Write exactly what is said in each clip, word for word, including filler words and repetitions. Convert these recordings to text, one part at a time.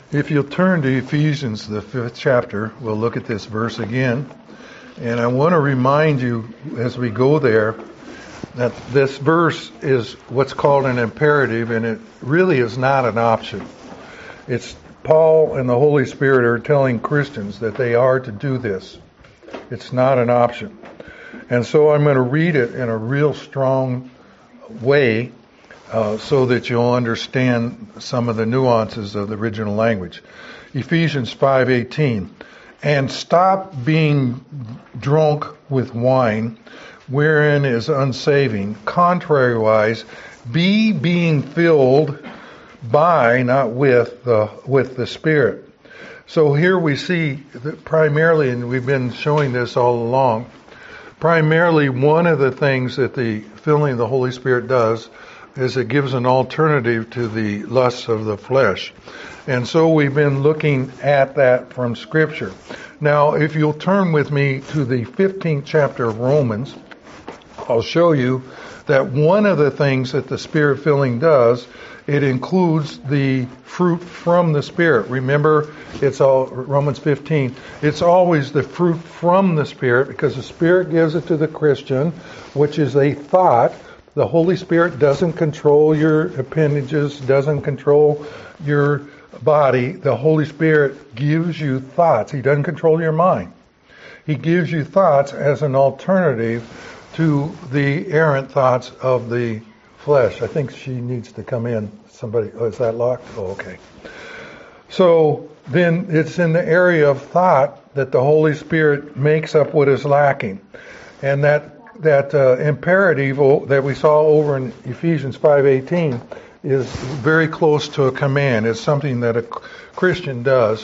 If you'll turn to Ephesians, the fifth chapter, we'll look at this verse again. And I want to remind you as we go there that this verse is what's called an imperative, and it really is not an option. It's Paul and the Holy Spirit are telling Christians that they are to do this. It's not an option. And so I'm going to read it in a real strong way uh, so that you'll understand some of the nuances of the original language. Ephesians five eighteen. And stop being drunk with wine, wherein is unsaving. Contrariwise, be being filled by, not with, the with the Spirit. So here we see that primarily, and we've been showing this all along, primarily one of the things that the filling of the Holy Spirit does is it gives an alternative to the lusts of the flesh. And so we've been looking at that from Scripture. Now, if you'll turn with me to the fifteenth chapter of Romans, I'll show you that one of the things that the Spirit filling does, it includes the fruit from the Spirit. Remember, it's all Romans fifteen. It's always the fruit from the Spirit because the Spirit gives it to the Christian, which is a thought. The Holy Spirit doesn't control your appendages, doesn't control your body. The Holy Spirit gives you thoughts. He doesn't control your mind. He gives you thoughts as an alternative to the errant thoughts of the flesh. I think she needs to come in. Somebody, oh, is that locked? Oh, okay. So then it's in the area of thought that the Holy Spirit makes up what is lacking. And that that uh, imperative that we saw over in Ephesians five eighteen is very close to a command. It's something that a Christian does.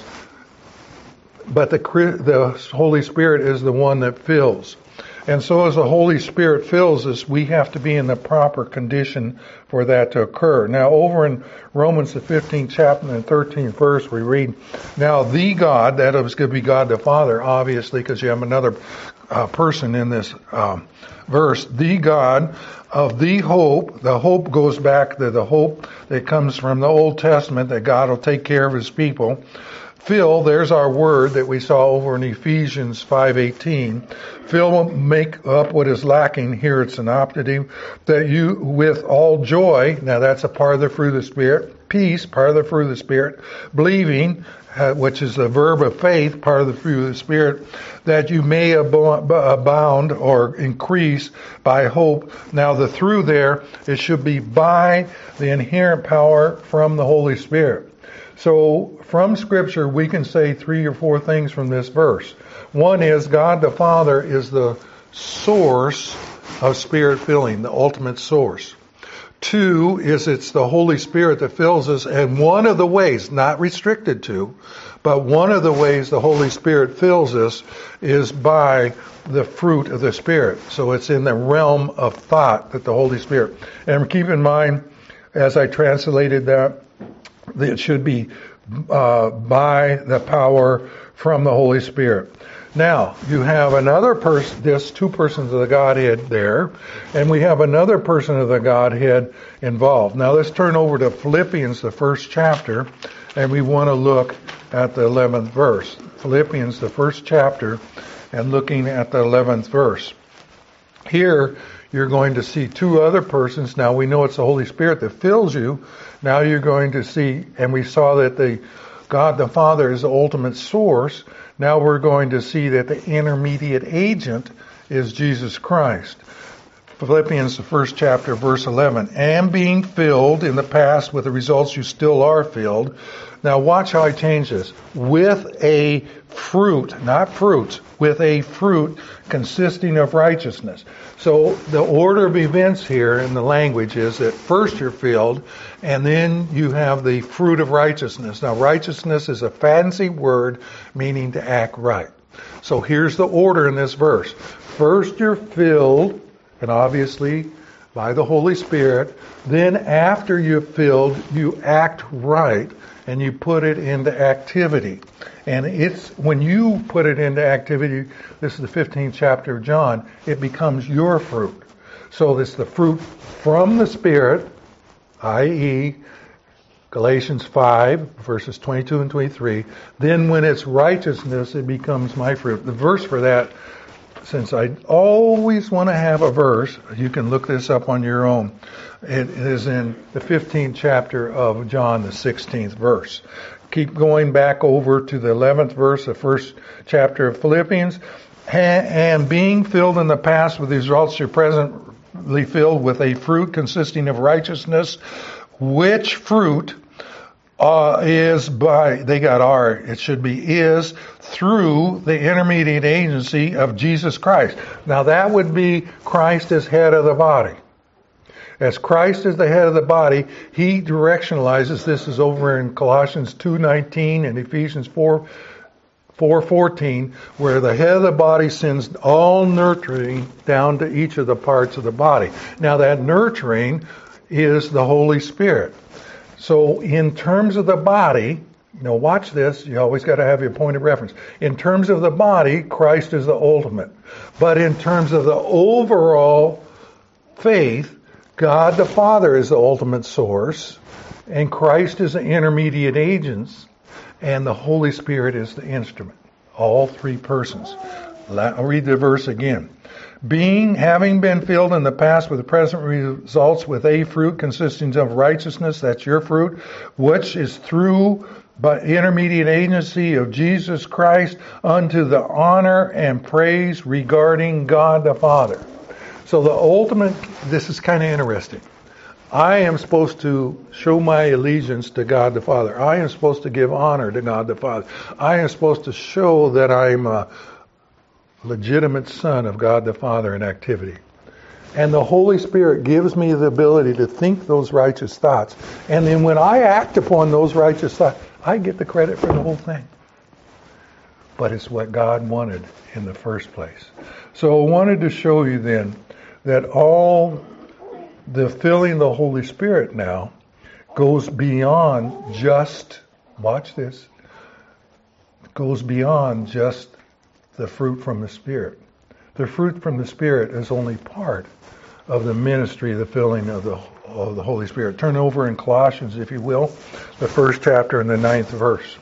But the the Holy Spirit is the one that fills. And so as the Holy Spirit fills us, we have to be in the proper condition for that to occur. Now over in Romans, the fifteenth chapter and thirteenth verse, we read, now the God, that is going to be God the Father, obviously, because you have another uh, person in this um, verse, the God of the hope. The hope goes back to the hope that comes from the Old Testament, that God will take care of His people. Fill, there's our word that we saw over in Ephesians five eighteen. Fill will make up what is lacking. Here it's an optative. That you, with all joy, now that's a part of the fruit of the Spirit. Peace, part of the fruit of the Spirit. Believing, uh, which is the verb of faith, part of the fruit of the Spirit. That you may abound or increase by hope. Now the through there, it should be by the inherent power from the Holy Spirit. So from Scripture, we can say three or four things from this verse. One is God the Father is the source of Spirit filling, the ultimate source. Two is it's the Holy Spirit that fills us, and one of the ways, not restricted to, but one of the ways the Holy Spirit fills us is by the fruit of the Spirit. So it's in the realm of thought that the Holy Spirit. And keep in mind, as I translated that, it should be uh, by the power from the Holy Spirit. Now, you have another person, there's two persons of the Godhead there, and we have another person of the Godhead involved. Now, let's turn over to Philippians, the first chapter, and we want to look at the eleventh verse. Philippians, the first chapter, and looking at the eleventh verse. Here, you're going to see two other persons. Now, we know it's the Holy Spirit that fills you. Now you're going to see, and we saw that the God the Father is the ultimate source. Now we're going to see that the intermediate agent is Jesus Christ. Philippians, the first chapter, verse eleven. And being filled in the past with the results you still are filled. Now watch how I change this. With a fruit, not fruits, with a fruit consisting of righteousness. So the order of events here in the language is that first you're filled, and then you have the fruit of righteousness. Now righteousness is a fancy word meaning to act right. So here's the order in this verse. First you're filled, and obviously by the Holy Spirit. Then after you're filled, you act right, and you put it into activity. And it's when you put it into activity, this is the fifteenth chapter of John, it becomes your fruit. So it's the fruit from the Spirit, that is Galatians five, verses twenty-two and twenty-three. Then when it's righteousness, it becomes my fruit. The verse for that, since I always want to have a verse, you can look this up on your own. It is in the fifteenth chapter of John, the sixteenth verse. Keep going back over to the eleventh verse, the first chapter of Philippians. And being filled in the past with the results, you're presently filled with a fruit consisting of righteousness, which fruit uh, is by, they got R, it should be is, through the intermediate agency of Jesus Christ. Now that would be Christ as head of the body. As Christ is the head of the body, He directionalizes. This is over in Colossians two nineteen and Ephesians four fourteen, where the head of the body sends all nurturing down to each of the parts of the body. Now that nurturing is the Holy Spirit. So in terms of the body, now watch this, you always got to have your point of reference. In terms of the body, Christ is the ultimate. But in terms of the overall faith, God the Father is the ultimate source, and Christ is the intermediate agent, and the Holy Spirit is the instrument. All three persons. I'll read the verse again. Being, having been filled in the past with the present results with a fruit consisting of righteousness, that's your fruit, which is through by intermediate agency of Jesus Christ unto the honor and praise regarding God the Father. So the ultimate, this is kind of interesting. I am supposed to show my allegiance to God the Father. I am supposed to give honor to God the Father. I am supposed to show that I'm a legitimate son of God the Father in activity. And the Holy Spirit gives me the ability to think those righteous thoughts. And then when I act upon those righteous thoughts, I get the credit for the whole thing. But it's what God wanted in the first place. So I wanted to show you then that all the filling the Holy Spirit now goes beyond just, watch this, goes beyond just the fruit from the Spirit. The fruit from the Spirit is only part of the ministry, the filling of the, of the Holy Spirit. Turn over in Colossians, if you will, the first chapter and the ninth verse.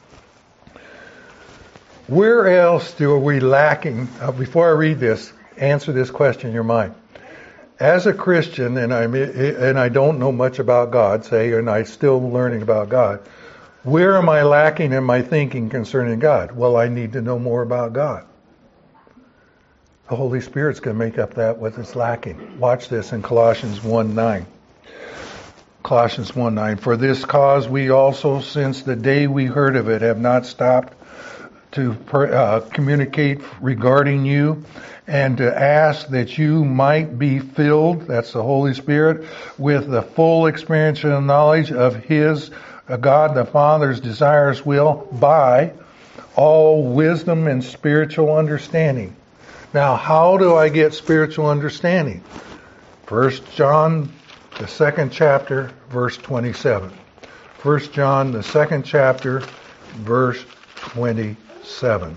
Where else do we lacking, uh, before I read this, answer this question in your mind. As a Christian, and I and I don't know much about God, say, and I'm still learning about God, where am I lacking in my thinking concerning God? Well, I need to know more about God. The Holy Spirit's going to make up that what is lacking. Watch this in Colossians one nine. Colossians one nine. For this cause we also, since the day we heard of it, have not stopped to uh, communicate regarding you and to ask that you might be filled, that's the Holy Spirit, with the full experience and knowledge of His, uh, God the Father's desirous will by all wisdom and spiritual understanding. Now, how do I get spiritual understanding? First John, the second chapter, verse twenty-seven. First John, the second chapter, verse twenty-seven.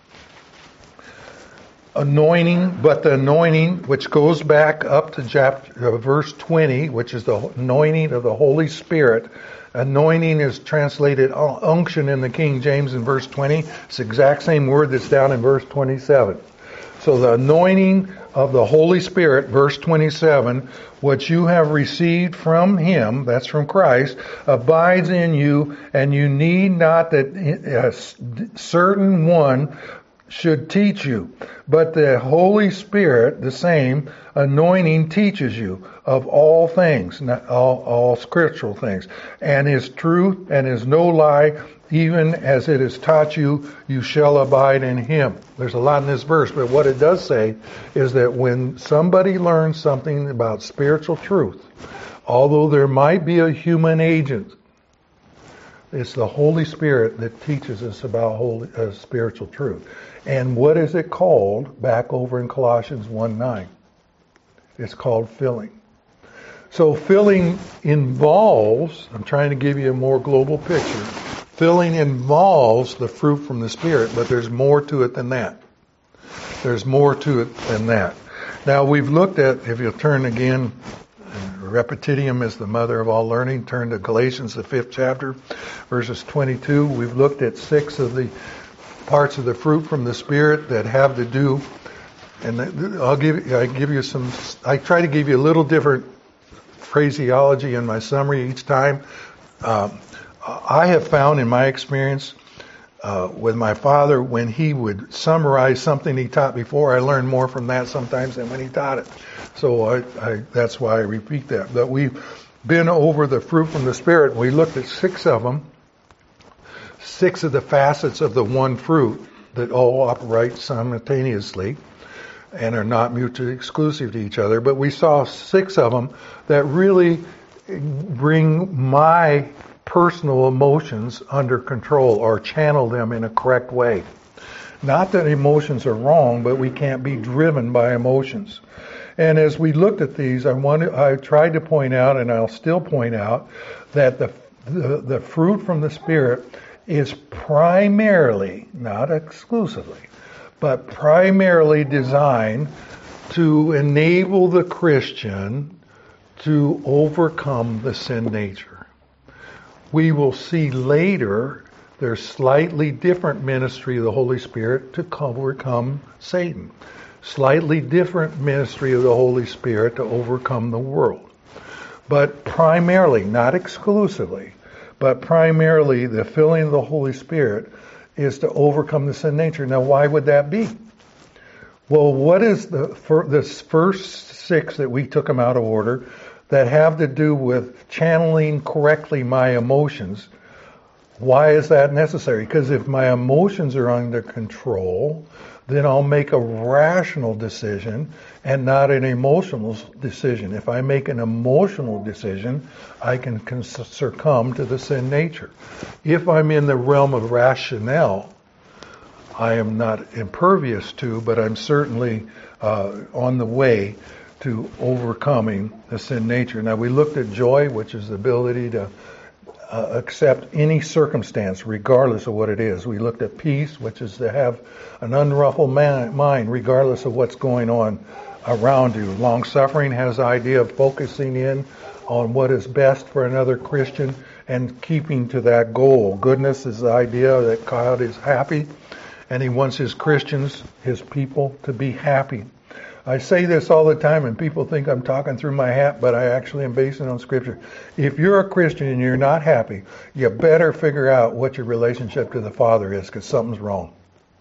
Anointing, but the anointing, which goes back up to chapter, uh, verse twenty, which is the anointing of the Holy Spirit. Anointing is translated unction in the King James in verse twenty. It's the exact same word that's down in verse twenty-seven. So the anointing of the Holy Spirit, verse twenty-seven, what you have received from Him, that's from Christ, abides in you, and you need not that a certain one should teach you. But the Holy Spirit, the same anointing, teaches you of all things, not all, all scriptural things, and is truth and is no lie, even as it is taught you, you shall abide in Him. There's a lot in this verse, but what it does say is that when somebody learns something about spiritual truth, although there might be a human agent, it's the Holy Spirit that teaches us about holy, uh, spiritual truth. And what is it called back over in Colossians one nine? It's called filling. So filling involves, I'm trying to give you a more global picture, filling involves the fruit from the Spirit, but there's more to it than that. There's more to it than that. Now we've looked at, if you'll turn again, repetitum is the mother of all learning. Turn to Galatians, the fifth chapter, verses twenty-two. We've looked at six of the parts of the fruit from the Spirit that have to do, and I'll give I give you some. I try to give you a little different phraseology in my summary each time. Um, I have found in my experience uh, with my father, when he would summarize something he taught before, I learned more from that sometimes than when he taught it. So I, I, that's why I repeat that. But we've been over the fruit from the Spirit. We looked at six of them, six of the facets of the one fruit that all operate simultaneously and are not mutually exclusive to each other. But we saw six of them that really bring my personal emotions under control or channel them in a correct way. Not that emotions are wrong, but we can't be driven by emotions. And as we looked at these, I wanted, I tried to point out, and I'll still point out, that the, the the fruit from the Spirit is primarily, not exclusively, but primarily designed to enable the Christian to overcome the sin nature. We will see later there's slightly different ministry of the Holy Spirit to overcome Satan. Slightly different ministry of the Holy Spirit to overcome the world. But primarily, not exclusively, but primarily the filling of the Holy Spirit is to overcome the sin nature. Now, why would that be? Well, what is the this first six that we took them out of order that have to do with channeling correctly my emotions? Why is that necessary? Because if my emotions are under control, then I'll make a rational decision and not an emotional decision. If I make an emotional decision, I can succumb to the sin nature. If I'm in the realm of rationale, I am not impervious to, but I'm certainly uh, on the way to overcoming the sin nature. Now, we looked at joy, which is the ability to Uh, accept any circumstance, regardless of what it is. We looked at peace, which is to have an unruffled man, mind, regardless of what's going on around you. Long suffering has the idea of focusing in on what is best for another Christian and keeping to that goal. Goodness is the idea that God is happy, and He wants His Christians, His people, to be happy. I say this all the time, and people think I'm talking through my hat, but I actually am basing it on Scripture. If you're a Christian and you're not happy, you better figure out what your relationship to the Father is, because something's wrong.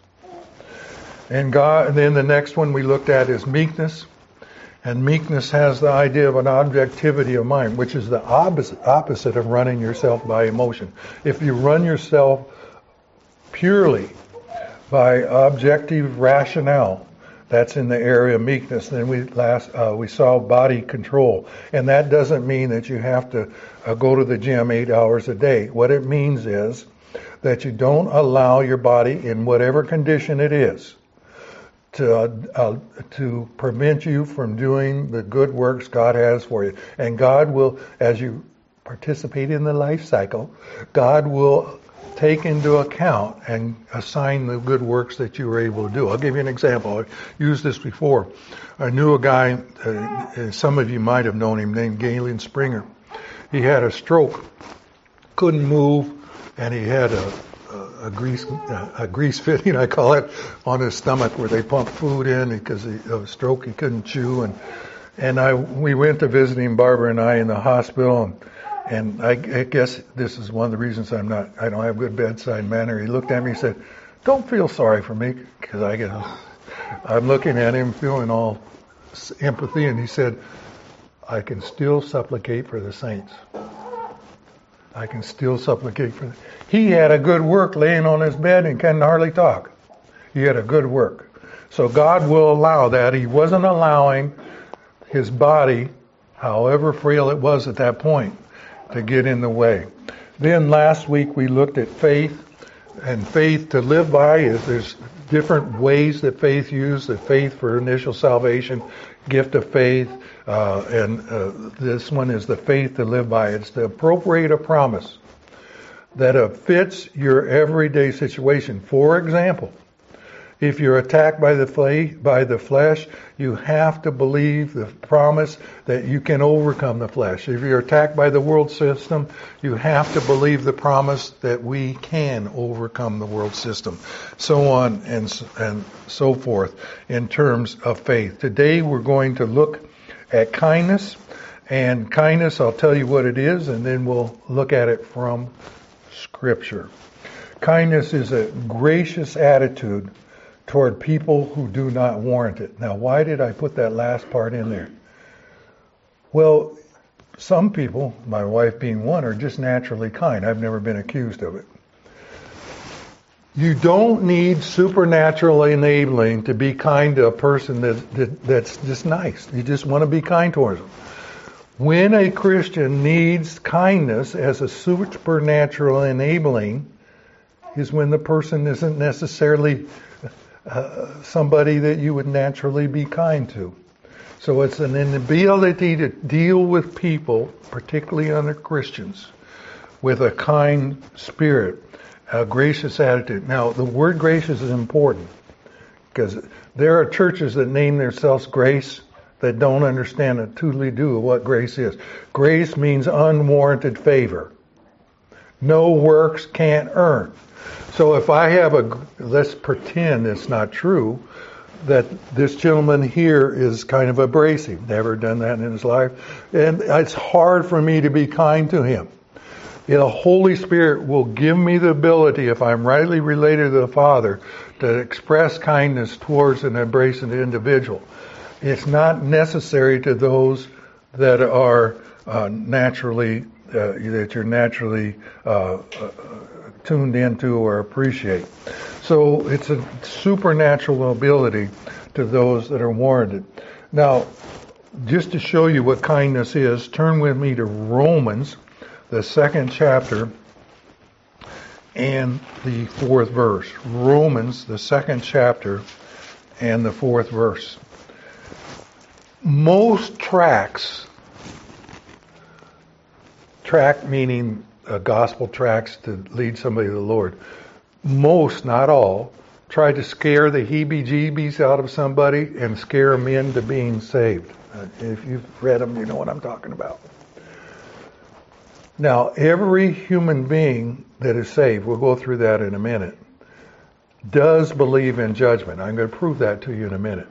And God, and then the next one we looked at is meekness. And meekness has the idea of an objectivity of mind, which is the opposite, opposite of running yourself by emotion. If you run yourself purely by objective rationale, that's in the area of meekness. Then we last uh, we saw body control, and that doesn't mean that you have to uh, go to the gym eight hours a day. What it means is that you don't allow your body, in whatever condition it is, to uh, uh, to prevent you from doing the good works God has for you. And God will, as you participate in the life cycle, God will take into account and assign the good works that you were able to do. I'll give you an example. I've used this before. I knew a guy, uh, some of you might have known him, named Galen Springer. He had a stroke, couldn't move, and he had a, a, a grease a grease fitting, I call it, on his stomach where they pump food in because of a stroke. He couldn't chew, and and I we went to visit him, Barbara and I, in the hospital. And, And I, I guess this is one of the reasons I'm not, I don't have good bedside manner. He looked at me and said, "Don't feel sorry for me," because I get, I'm looking at him feeling all empathy, and he said, "I can still supplicate for the saints. I can still supplicate for them." He had a good work laying on his bed and can hardly talk. He had a good work. So God will allow that. He wasn't allowing his body, however frail it was at that point, to get in the way. Then last week we looked at faith, and faith to live by is there's different ways that faith used. The faith for initial salvation, gift of faith, uh, and uh, this one is the faith to live by. It's to appropriate a promise that uh, fits your everyday situation. For example, If you're attacked by the fle- by the flesh, you have to believe the promise that you can overcome the flesh. If you're attacked by the world system, you have to believe the promise that we can overcome the world system. So on and s- and so forth in terms of faith. Today we're going to look at kindness. And kindness, I'll tell you what it is, and then we'll look at it from Scripture. Kindness is a gracious attitude toward people who do not warrant it. Now, why did I put that last part in there? Well, some people, my wife being one, are just naturally kind. I've never been accused of it. You don't need supernatural enabling to be kind to a person that, that that's just nice. You just want to be kind towards them. When a Christian needs kindness as a supernatural enabling is when the person isn't necessarily uh, somebody that you would naturally be kind to. So it's an inability to deal with people, particularly other Christians, with a kind spirit, a gracious attitude. Now, the word gracious is important because there are churches that name themselves grace that don't understand a truly do what grace is. Grace means unwarranted favor. No works can't earn. So if I have a, let's pretend it's not true, that this gentleman here is kind of abrasive, never done that in his life, and it's hard for me to be kind to him. The Holy Spirit will give me the ability, if I'm rightly related to the Father, to express kindness towards an abrasive individual. It's not necessary to those that are uh, naturally, uh, that you're naturally uh, uh, tuned into or appreciate. So it's a supernatural ability to those that are warranted. Now, just to show you what kindness is, turn with me to Romans, the second chapter, and the fourth verse. Romans, the second chapter, and the fourth verse. Most tracts, tract meaning uh, gospel tracts to lead somebody to the Lord, most, not all, try to scare the heebie-jeebies out of somebody and scare them into being saved. Uh, if you've read them, you know what I'm talking about. Now, every human being that is saved, we'll go through that in a minute, does believe in judgment. I'm going to prove that to you in a minute.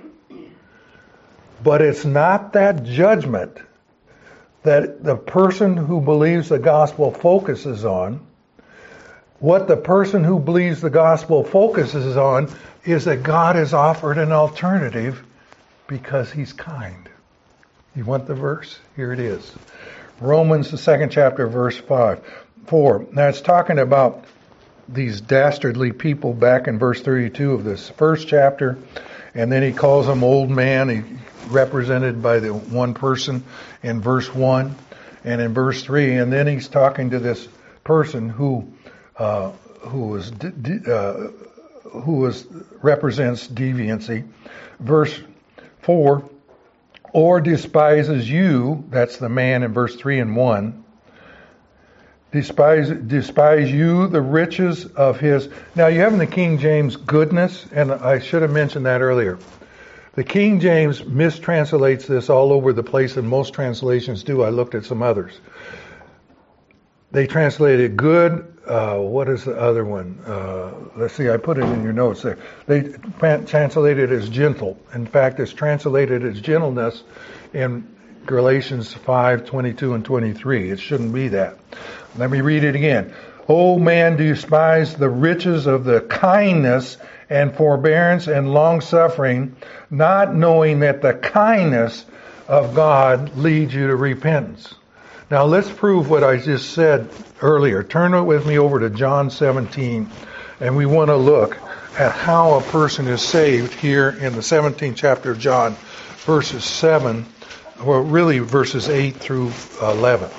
But it's not that judgment that the person who believes the gospel focuses on. What the person who believes the gospel focuses on is that God has offered an alternative because He's kind. You want the verse? Here it is. Romans, the second chapter, verse five, four. Now it's talking about these dastardly people back in verse thirty-two of this first chapter, and then he calls them old man. He represented by the one person in verse one and in verse three, and then he's talking to this person who uh, who was uh, who was represents deviancy. Verse four, or despises you, that's the man in verse three and one. Despise despise you the riches of his. Now you have in the King James goodness, and I should have mentioned that earlier. The King James mistranslates this all over the place, and most translations do. I looked at some others. They translated good. Uh, what is the other one? Uh, let's see, I put it in your notes there. They translated it as gentle. In fact, it's translated as gentleness in Galatians five, twenty-two and twenty-three. It shouldn't be that. Let me read it again. O man, despise the riches of the kindness and forbearance and long-suffering, not knowing that the kindness of God leads you to repentance. Now let's prove what I just said earlier. Turn it with me over to John seventeen, and we want to look at how a person is saved here in the seventeenth chapter of John, verses seven, well really verses eight through eleven.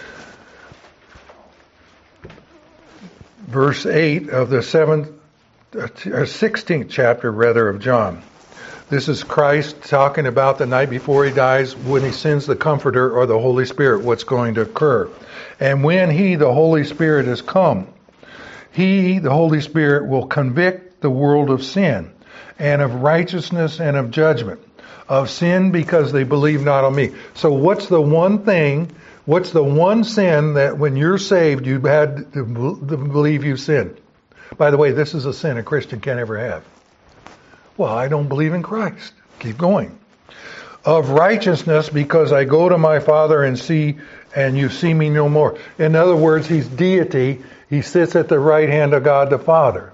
Verse eight of the seventh, or sixteenth chapter rather of John. This is Christ talking about the night before He dies, when He sends the Comforter or the Holy Spirit, what's going to occur. And when He, the Holy Spirit, has come, He, the Holy Spirit, will convict the world of sin, and of righteousness and of judgment. Of sin because they believe not on me. So what's the one thing, what's the one sin that when you're saved you had to believe you sinned? By the way, this is a sin a Christian can't ever have. Well, I don't believe in Christ. Keep going. Of righteousness because I go to my Father and see, and you see me no more. In other words, he's deity. He sits at the right hand of God the Father.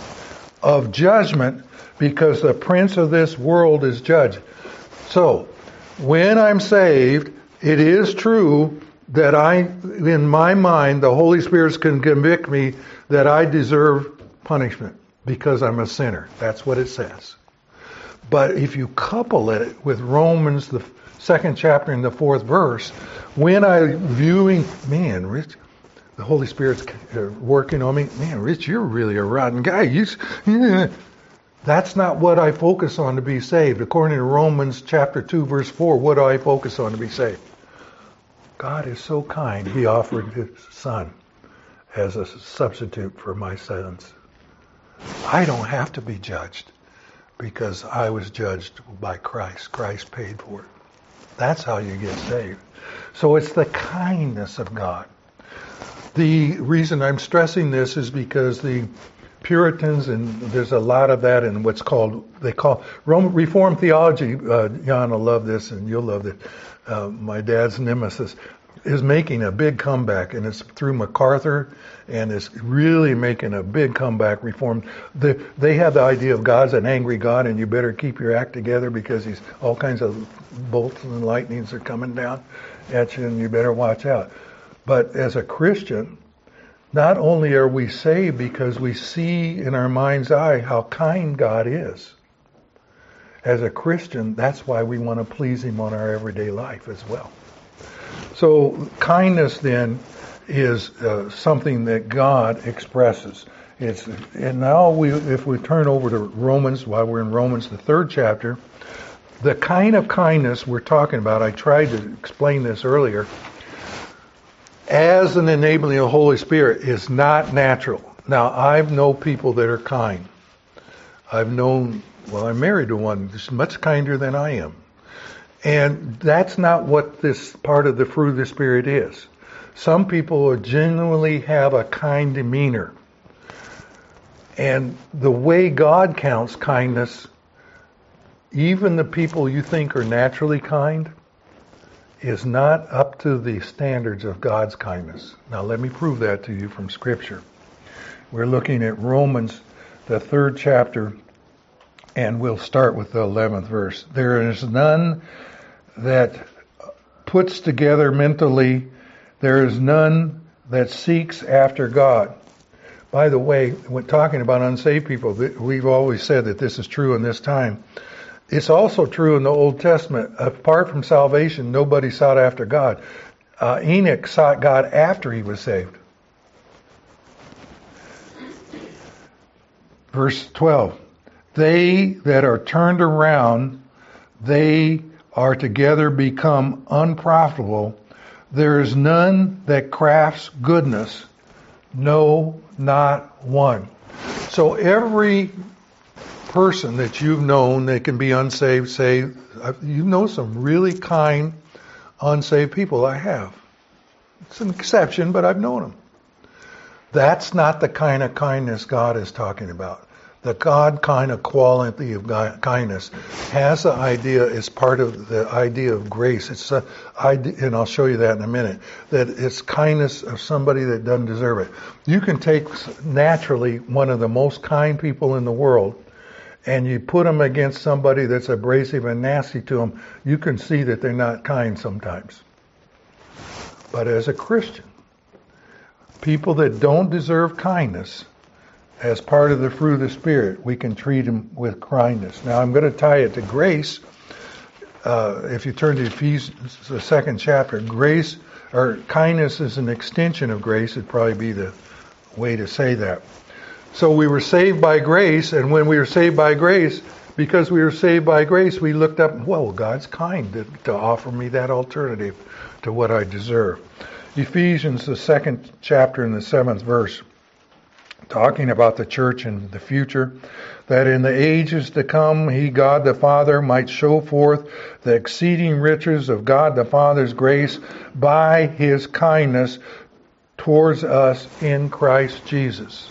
Of judgment because the prince of this world is judged. So, when I'm saved, it is true that I, in my mind, the Holy Spirit can convict me that I deserve punishment because I'm a sinner. That's what it says. But if you couple it with Romans, the second chapter and the fourth verse, when I'm viewing, man, Rich, the Holy Spirit's working on me. Man, Rich, you're really a rotten guy. You, yeah. That's not what I focus on to be saved. According to Romans chapter two, verse four, what do I focus on to be saved? God is so kind, he offered his son as a substitute for my sins. I don't have to be judged because I was judged by Christ. Christ paid for it. That's how you get saved. So it's the kindness of God. The reason I'm stressing this is because the Puritans, and there's a lot of that in what's called, they call Roman Reformed theology. Uh, Jan will love this and you'll love it. Uh, my dad's nemesis is making a big comeback, and it's through MacArthur, and it's really making a big comeback. Reformed. They, they have the idea of God's an angry God, and you better keep your act together because he's all kinds of bolts and lightnings are coming down at you, and you better watch out. But as a Christian, not only are we saved because we see in our mind's eye how kind God is. As a Christian, that's why we want to please him on our everyday life as well. So kindness then is uh, something that God expresses. It's and now we, if we turn over to Romans, while we're in Romans, the third chapter, the kind of kindness we're talking about, I tried to explain this earlier, as an enabling of the Holy Spirit is not natural. Now, I've known people that are kind. I've known, well, I'm married to one who's much kinder than I am. And that's not what this part of the fruit of the Spirit is. Some people genuinely have a kind demeanor. And the way God counts kindness, even the people you think are naturally kind, is not up to the standards of God's kindness. Now let me prove that to you from Scripture. We're looking at Romans, the third chapter, and we'll start with the eleventh verse. There is none that puts together mentally, there is none that seeks after God. By the way, when talking about unsaved people, we've always said that this is true in this time. It's also true in the Old Testament. Apart from salvation, nobody sought after God. Uh, Enoch sought God after he was saved. Verse twelve. They that are turned around, they are together become unprofitable. There is none that crafts goodness, no, not one. So every person that you've known that can be unsaved, saved, you know some really kind, unsaved people. I have. It's an exception, but I've known them. That's not the kind of kindness God is talking about. The God kind of quality of kindness has the idea, is part of the idea of grace. It's a idea, and I'll show you that in a minute, that it's kindness of somebody that doesn't deserve it. You can take naturally one of the most kind people in the world, and you put them against somebody that's abrasive and nasty to them, you can see that they're not kind sometimes. But as a Christian, people that don't deserve kindness, as part of the fruit of the Spirit, we can treat them with kindness. Now, I'm going to tie it to grace. Uh, if you turn to Ephesians, the second chapter, grace or kindness is an extension of grace. It'd probably be the way to say that. So we were saved by grace, and when we were saved by grace, because we were saved by grace, we looked up, well, God's kind to, to offer me that alternative to what I deserve. Ephesians, the second chapter and the seventh verse. talking about the church in the future, that in the ages to come, he, God the Father, might show forth the exceeding riches of God the Father's grace by his kindness towards us in Christ Jesus.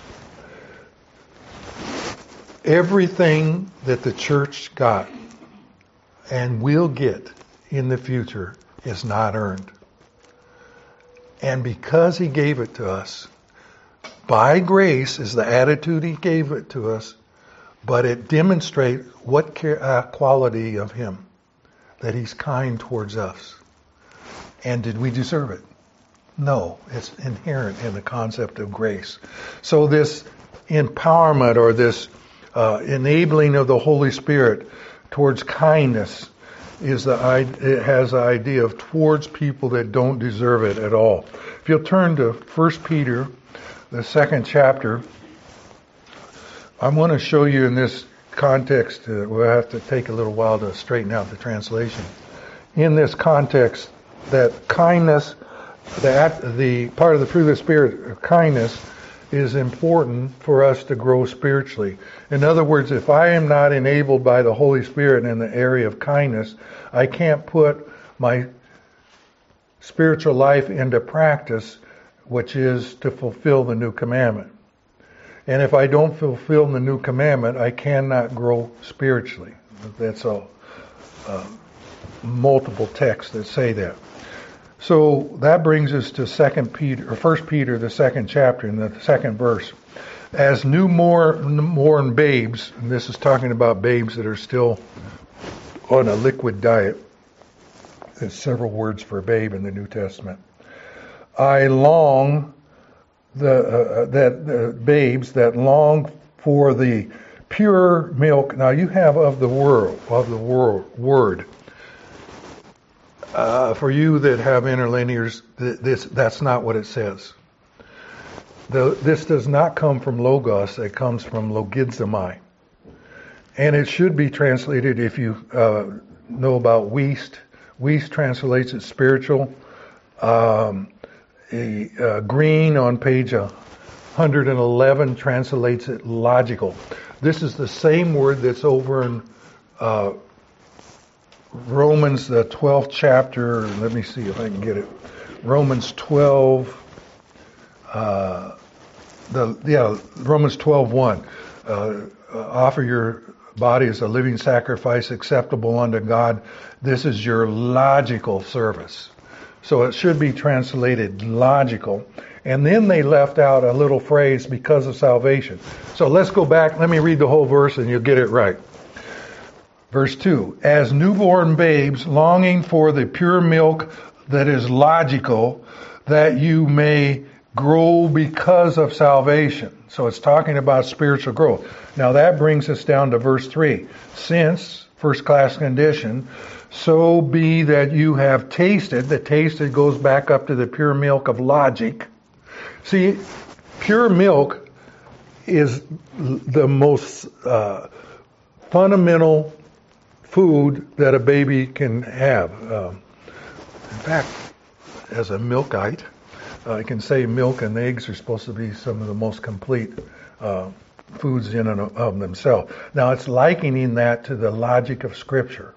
Everything that the church got and will get in the future is not earned. And because he gave it to us, by grace is the attitude he gave it to us, but it demonstrates what uh, quality of him, that he's kind towards us. And did we deserve it? No, it's inherent in the concept of grace. So this empowerment or this uh, enabling of the Holy Spirit towards kindness is the it has the idea of towards people that don't deserve it at all. If you'll turn to First Peter, the second chapter, I want to show you in this context, uh, we'll have to take a little while to straighten out the translation. In this context, that kindness, that the part of the fruit of the Spirit of kindness is important for us to grow spiritually. In other words, if I am not enabled by the Holy Spirit in the area of kindness, I can't put my spiritual life into practice, which is to fulfill the new commandment. And if I don't fulfill the new commandment, I cannot grow spiritually. That's all. Uh, multiple texts that say that. So that brings us to Second Peter, or First Peter, the second chapter, in the second verse. As newborn babes, and this is talking about babes that are still on a liquid diet. There's several words for babe in the New Testament. I long the uh, that uh, babes that long for the pure milk. Now you have of the world of the world word. Uh, for you that have interlinears, th- this that's not what it says. The, this does not come from logos. It comes from logizomai, and it should be translated. If you uh, know about Wuest, Wuest translates it spiritual. Um, a, uh, Green on page one hundred eleven translates it logical. This is the same word that's over in uh, Romans, the twelfth chapter. Let me see if I can get it. Romans twelve. Uh, the yeah, Romans twelve one. Uh, uh, offer your body as a living sacrifice acceptable unto God. This is your logical service. So it should be translated logical. And then they left out a little phrase, because of salvation. So let's go back. Let me read the whole verse and you'll get it right. Verse two, as newborn babes longing for the pure milk that is logical, that you may grow because of salvation. So it's talking about spiritual growth. Now that brings us down to verse three. Since, first class condition, so be that you have tasted, the tasted goes back up to the pure milk of logic. See, pure milk is the most uh, fundamental food that a baby can have. Um, in fact, as a milkite, uh, I can say milk and eggs are supposed to be some of the most complete uh, foods in and of themselves. Now, it's likening that to the logic of Scripture.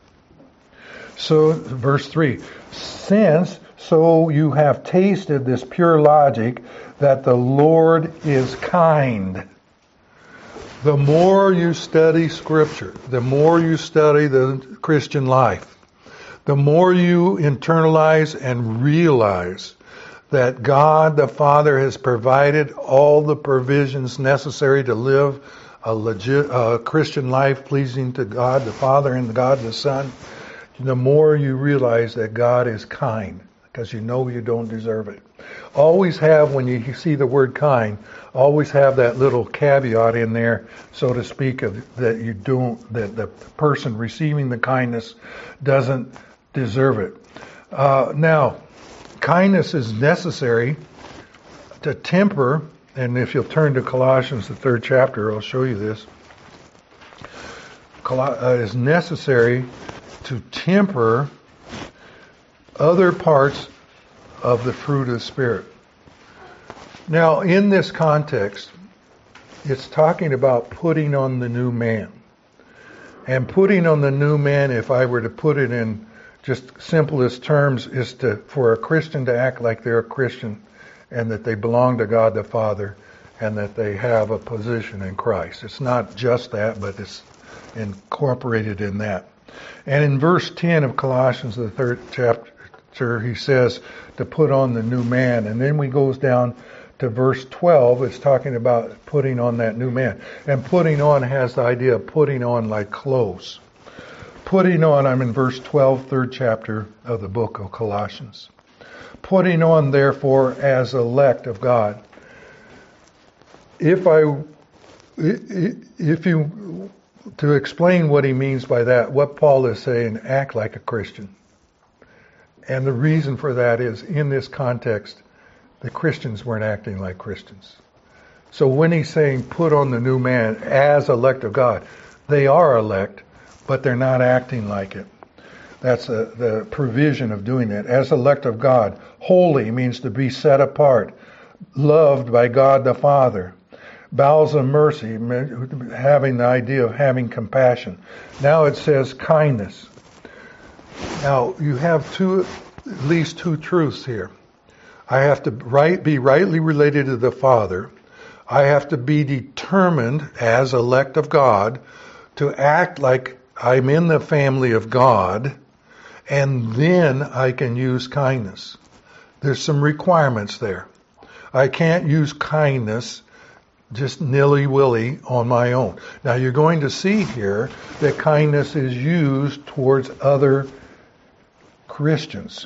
So, verse three, since so you have tasted this pure logic that the Lord is kind. The more you study Scripture, the more you study the Christian life, the more you internalize and realize that God the Father has provided all the provisions necessary to live a legit uh, Christian life pleasing to God the Father and God the Son, the more you realize that God is kind, because you know you don't deserve it. Always have, when you see the word kind, always have that little caveat in there, so to speak, of that you don't, that the person receiving the kindness doesn't deserve it. Uh, now, kindness is necessary to temper, and if you'll turn to Colossians, the third chapter, I'll show you this. Col- uh, is necessary to temper other parts of the fruit of the Spirit. Now, in this context, it's talking about putting on the new man. And putting on the new man, if I were to put it in just simplest terms, is to for a Christian to act like they're a Christian and that they belong to God the Father and that they have a position in Christ. It's not just that, but it's incorporated in that. And in verse ten of Colossians, the third chapter, he says to put on the new man. And then we goes down to verse twelve. It's talking about putting on that new man. And putting on has the idea of putting on like clothes. Putting on, I'm in verse twelve, third chapter of the book of Colossians. Putting on, therefore, as elect of God. If I, if you, to explain what he means by that, what Paul is saying, act like a Christian. And the reason for that is, in this context, the Christians weren't acting like Christians. So when he's saying put on the new man as elect of God, they are elect, but they're not acting like it. That's a, the provision of doing that. As elect of God, holy means to be set apart, loved by God the Father. Bowels of mercy, having the idea of having compassion. Now it says kindness. Now you have two, at least two truths here. I have to right, be rightly related to the Father. I have to be determined as elect of God to act like I'm in the family of God, and then I can use kindness. There's some requirements there. I can't use kindness just nilly-willy on my own. Now you're going to see here that kindness is used towards other Christians.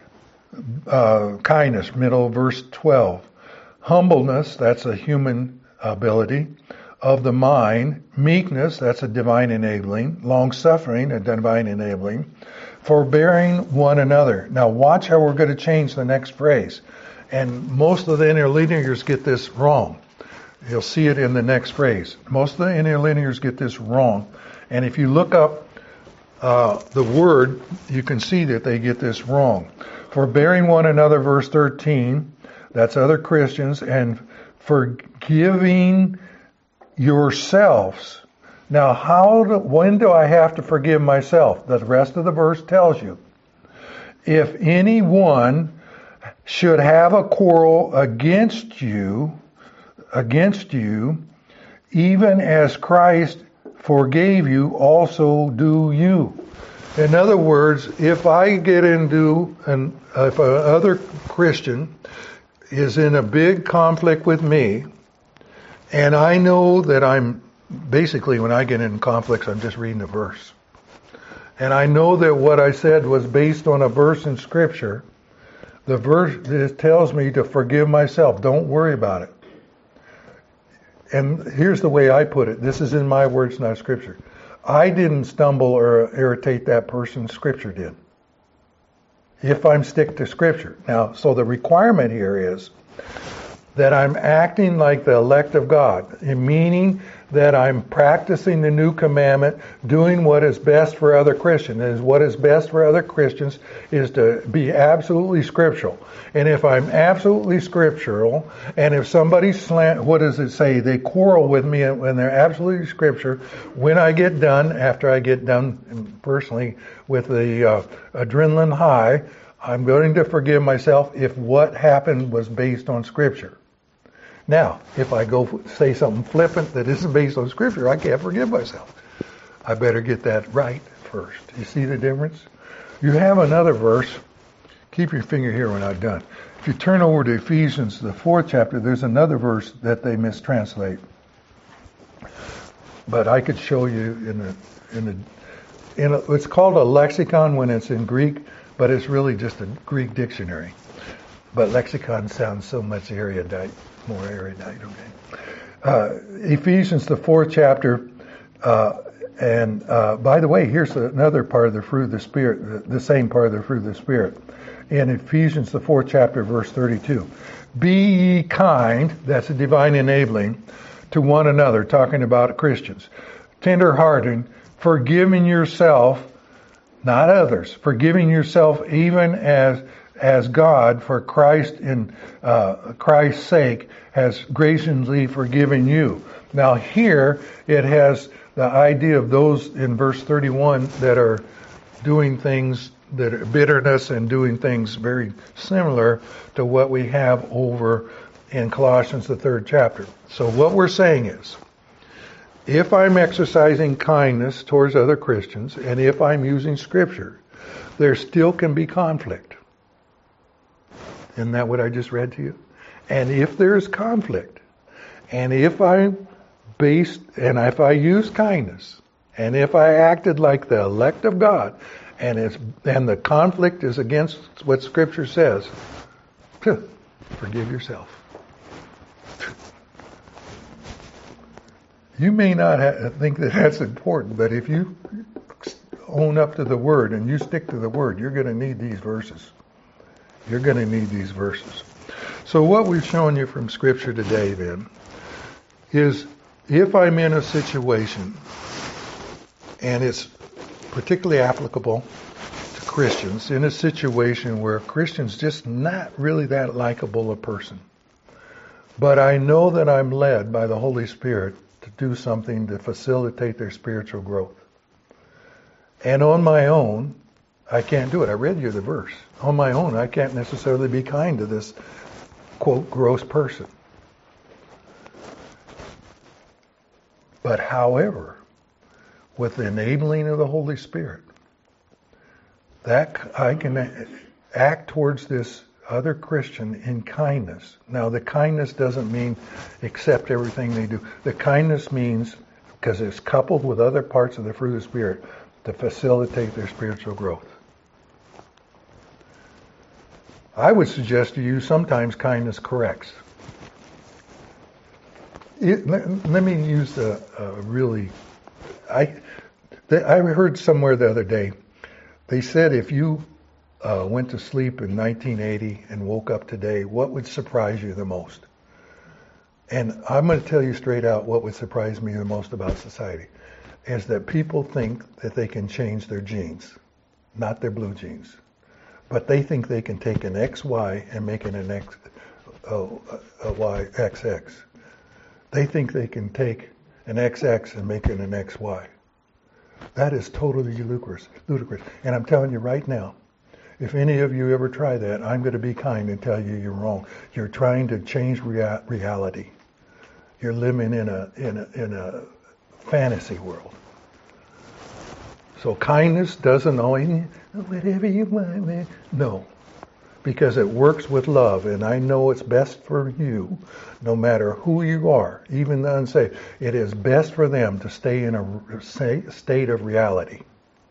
Uh, kindness, middle verse twelve. Humbleness, that's a human ability. Of the mind. Meekness, that's a divine enabling. Long-suffering, a divine enabling. Forbearing one another. Now watch how we're going to change the next phrase. And most of the interlinears get this wrong. You'll see it in the next phrase. Most of the interlinears get this wrong. And if you look up uh, the word, you can see that they get this wrong. Forbearing one another, verse thirteen, that's other Christians, and forgiving yourselves. Now, how do, when do I have to forgive myself? The rest of the verse tells you. If anyone should have a quarrel against you, against you, even as Christ forgave you, also do you. In other words, if I get into, an, if another Christian is in a big conflict with me, and I know that I'm, basically when I get in conflicts, I'm just reading a verse. And I know that what I said was based on a verse in Scripture. The verse it tells me to forgive myself. Don't worry about it. And here's the way I put it. This is in my words, not Scripture. I didn't stumble or irritate that person. Scripture did. If I'm stick to Scripture. Now, so the requirement here is that I'm acting like the elect of God, meaning that I'm practicing the new commandment, doing what is best for other Christians. And what is best for other Christians is to be absolutely scriptural. And if I'm absolutely scriptural, and if somebody slant, what does it say? They quarrel with me when they're absolutely scripture. When I get done, after I get done personally with the uh, adrenaline high, I'm going to forgive myself if what happened was based on Scripture. Now, if I go say something flippant that isn't based on Scripture, I can't forgive myself. I better get that right first. You see the difference? You have another verse. Keep your finger here when I'm done. If you turn over to Ephesians, the fourth chapter, there's another verse that they mistranslate. But I could show you in a, in a, in a, it's called a lexicon when it's in Greek, but it's really just a Greek dictionary. But lexicon sounds so much erudite, more erudite, okay? Uh, Ephesians, the fourth chapter, uh, and uh, by the way, here's another part of the fruit of the Spirit, the, the same part of the fruit of the Spirit. In Ephesians, the fourth chapter, verse thirty-two. Be ye kind, that's a divine enabling, to one another, talking about Christians. Tender-hearted, forgiving yourself, not others, forgiving yourself even as as God, for Christ in uh, Christ's sake, has graciously forgiven you. Now here it has the idea of those in verse thirty-one that are doing things that are bitterness and doing things very similar to what we have over in Colossians, the third chapter. So what we're saying is, if I'm exercising kindness towards other Christians, and if I'm using Scripture, there still can be conflict. Isn't that what I just read to you? And if there's conflict, and if I based, and if I use kindness, and if I acted like the elect of God, and it's and the conflict is against what Scripture says, forgive yourself. You may not ha- think that that's important, but if you own up to the Word and you stick to the Word, you're going to need these verses. You're going to need these verses. So what we've shown you from Scripture today then is, if I'm in a situation, and it's particularly applicable to Christians, in a situation where a Christian's just not really that likable a person, but I know that I'm led by the Holy Spirit to do something to facilitate their spiritual growth. And on my own, I can't do it. I read you the verse. On my own, I can't necessarily be kind to this, quote, gross person. But however, with the enabling of the Holy Spirit, that I can act towards this other Christian in kindness. Now, the kindness doesn't mean accept everything they do. The kindness means, because it's coupled with other parts of the fruit of the Spirit, to facilitate their spiritual growth. I would suggest to you sometimes kindness corrects. It, let, let me use a, a really... I, I heard somewhere the other day, they said if you uh, went to sleep in nineteen eighty and woke up today, what would surprise you the most? And I'm going to tell you straight out what would surprise me the most about society is that people think that they can change their genes, not their blue genes. But they think they can take an X Y and make it an X, uh, a Y, X X. They think they can take an X X and make it an X Y. That is totally ludicrous. ludicrous. And I'm telling you right now, if any of you ever try that, I'm going to be kind and tell you you're wrong. You're trying to change rea- reality. You're living in a in a in a fantasy world. So kindness doesn't always, whatever you want, man. No, because it works with love, and I know it's best for you, no matter who you are, even the unsaved. It is best for them to stay in a state of reality.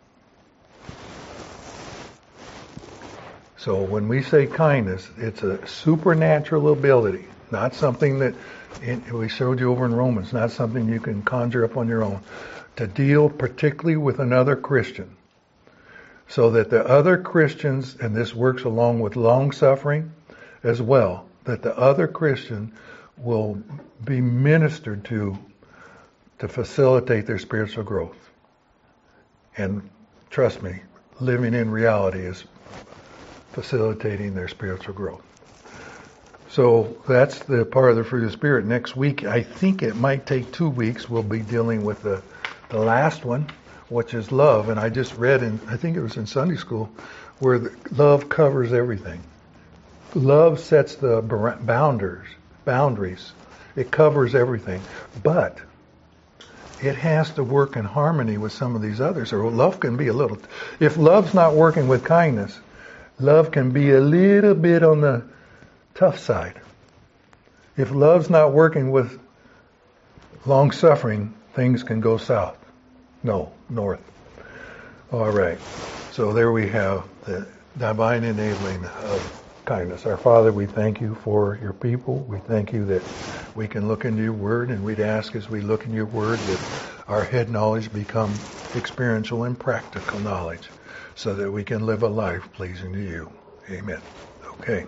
So when we say kindness, it's a supernatural ability, not something that we showed you over in Romans, not something you can conjure up on your own, to deal particularly with another Christian, so that the other Christians, and this works along with long suffering as well, that the other Christian will be ministered to to facilitate their spiritual growth. And trust me, living in reality is facilitating their spiritual growth. So that's the part of the fruit of the Spirit. Next week, I think it might take two weeks, we'll be dealing with the, the last one, which is love. And I just read in, I think it was in Sunday school, where the, love covers everything. Love sets the boundaries, boundaries. It covers everything. But it has to work in harmony with some of these others, or love can be a little... If love's not working with kindness, love can be a little bit on the tough side. If love's not working with long suffering, things can go south. No, north. All right. So there we have the divine enabling of kindness. Our Father, we thank you for your people. We thank you that we can look into your word, and we'd ask as we look in your word that our head knowledge become experiential and practical knowledge, so that we can live a life pleasing to you. Amen. Okay.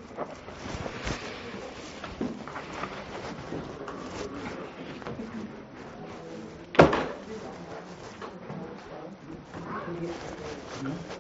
Mm-hmm.